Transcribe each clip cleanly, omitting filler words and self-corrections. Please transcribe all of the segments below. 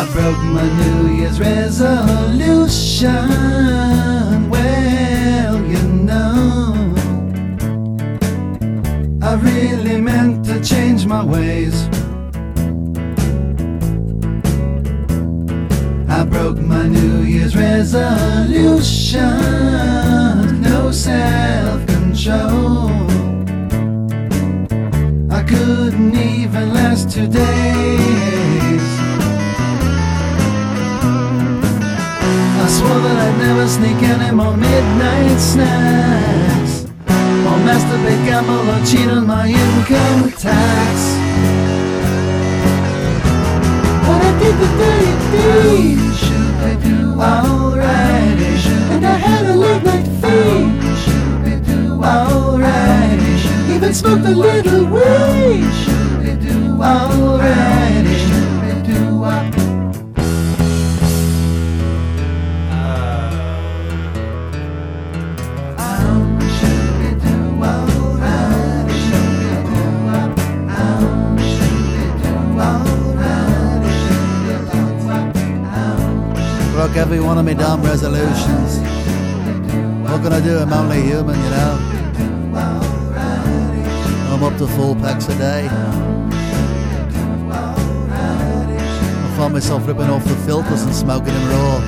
broke my New Year's resolution. Well, you know, I really meant to change my ways. I broke my New Year's resolution. No self-control. I couldn't even last 2 days. I swore that I'd never sneak any more midnight snacks, or masturbate, gamble, or cheat on my income tax. But I did the dirty deed, alright, and I had a late night feed, alright, even smoked a little weed, alright. Broke every one of my damn resolutions. What can I do? I'm only human, you know. I'm up to 4 packs a day. I find myself ripping off the filters and smoking them raw.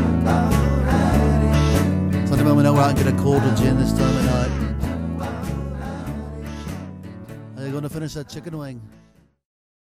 So the moment I know where I can get a quarter of gin this time of night. Are you going to finish that chicken wing?